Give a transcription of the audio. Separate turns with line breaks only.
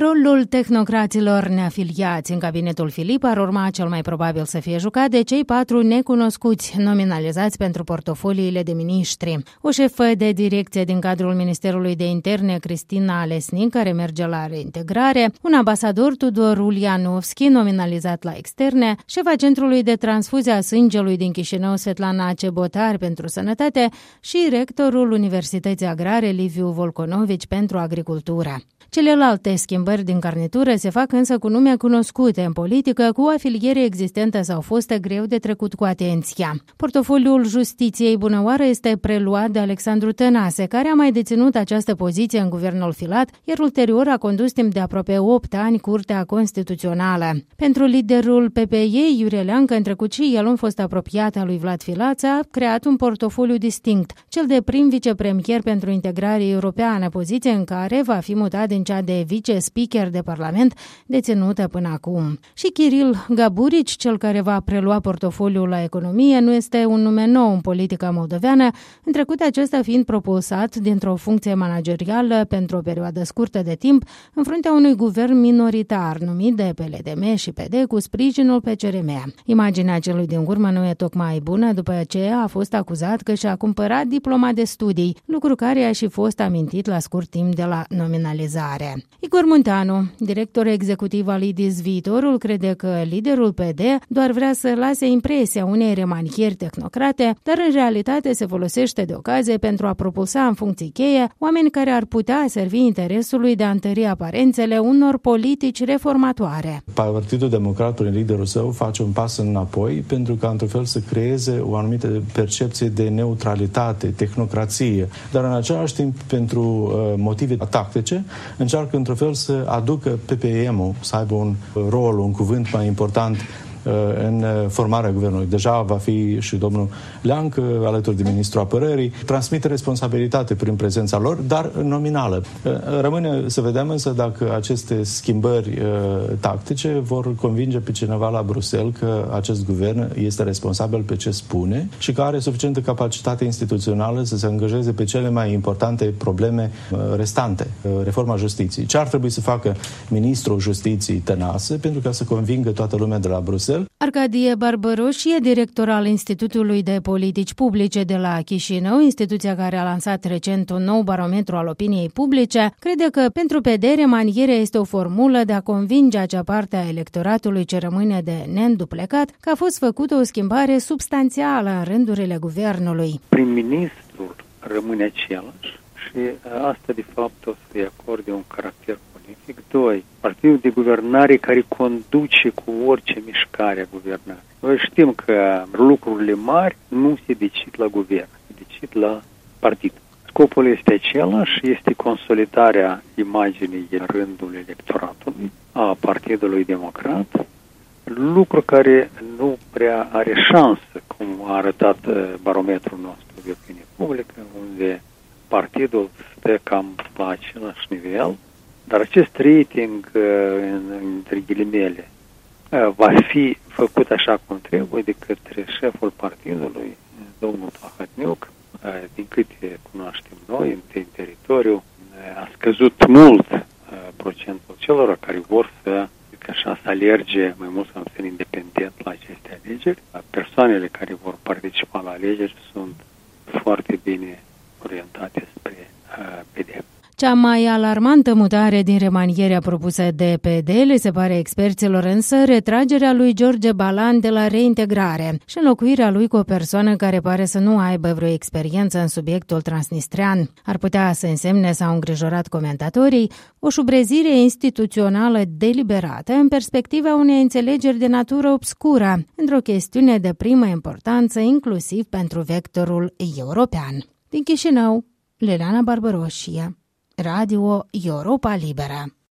Rolul tehnocraților neafiliați în cabinetul Filip ar urma cel mai probabil să fie jucat de cei 4 necunoscuți nominalizați pentru portofoliile de miniștri. O șefă de direcție din cadrul Ministerului de Interne, Cristina Alesnic, care merge la reintegrare, un ambasador, Tudor Ulianovski, nominalizat la externe, șefa Centrului de Transfuzie a Sângelui din Chișinău, Svetlana Cebotar, pentru sănătate și rectorul Universității Agrare, Liviu Volconovici, pentru agricultură. Celelalte schimbări din garnitură se fac însă cu nume cunoscute în politică, cu afiliere existentă sau fostă, greu de trecut cu atenția. Portofoliul Justiției Bunăoară este preluat de Alexandru Tănase, care a mai deținut această poziție în guvernul Filat, iar ulterior a condus timp de aproape 8 ani Curtea Constituțională. Pentru liderul PPE, Iurie Leancă, în trecut și el un fost apropiat al lui Vlad Filat, a creat un portofoliu distinct, cel de prim vicepremier pentru integrare europeană, poziție în care va fi mutat din cea de vice-speaker de Parlament deținută până acum. Și Kiril Gaburici, cel care va prelua portofoliul la economie, nu este un nume nou în politica moldoveană, în trecut acesta fiind propulsat dintr-o funcție managerială pentru o perioadă scurtă de timp în fruntea unui guvern minoritar numit de PLDM și PD cu sprijinul PCRM. Imaginea celui din urmă nu e tocmai bună după ce a fost acuzat că și-a cumpărat diploma de studii, lucru care a și fost amintit la scurt timp de la nominalizare. Igor Munteanu, director executiv al IDIS Viitorul, crede că liderul PD doar vrea să lase impresia unei remanieri tehnocrate, dar în realitate se folosește de ocazie pentru a propulsa în funcții cheie oameni care ar putea servi interesului de a întări aparențele unor politici reformatoare.
Partidul Democrat, prin liderul său, face un pas înapoi pentru ca, într-un fel, să creeze o anumită percepție de neutralitate, tehnocrație, dar în același timp, pentru motive tactice, încearcă într-un fel să aducă PPM-ul să aibă un rol, un cuvânt mai important în formarea guvernului. Deja va fi și domnul Leancă alături de ministrul apărării. Transmite responsabilitate prin prezența lor, dar nominală. Rămâne să vedem însă dacă aceste schimbări tactice vor convinge pe cineva la Bruxelles că acest guvern este responsabil pe ce spune și că are suficientă capacitate instituțională să se angajeze pe cele mai importante probleme restante. Reforma justiției. Ce ar trebui să facă ministrul justiției Tănase pentru ca să convingă toată lumea de la Bruxelles?
Arcadie Barbaroșie, director al Institutului de Politici Publice de la Chișinău, instituția care a lansat recent un nou barometru al opiniei publice, crede că pentru PD remanierea este o formulă de a convinge acea parte a electoratului ce rămâne de neînduplecat că a fost făcută o schimbare substanțială în rândurile guvernului.
Prim-ministrul rămâne același și asta de fapt o să-i acorde un caracter politic. 2. Partidul de guvernare care conduce cu orice mișcare a guvernării. Noi știm că lucrurile mari nu se decid la guvern, se decid la partid. Scopul este același, este consolidarea imaginii în rândul electoratului a Partidului Democrat, lucru care nu prea are șansă, cum a arătat barometrul nostru de opinie publică, unde partidul stă cam la același nivel. Dar acest rating, între ghilimele, va fi făcut așa cum trebuie de către șeful partidului, domnul Plahotniuc. Din câte cunoaștem noi, în teritoriu, a scăzut mult procentul celor care vor să alerge mai mult sau mai puțin independent la aceste alegeri. Persoanele care vor participa la alegeri sunt foarte bine orientate spre PD.
Cea mai alarmantă mutare din remanierea propusă de PD le se pare experților însă retragerea lui George Balan de la reintegrare și înlocuirea lui cu o persoană care pare să nu aibă vreo experiență în subiectul transnistrean. Ar putea să însemne, s-au îngrijorat comentatorii, o șubrezire instituțională deliberată în perspectiva unei înțelegeri de natură obscură, într-o chestiune de primă importanță inclusiv pentru vectorul european. Din Chișinău, Liliana Barbaroșie, Radio Europa Liberă.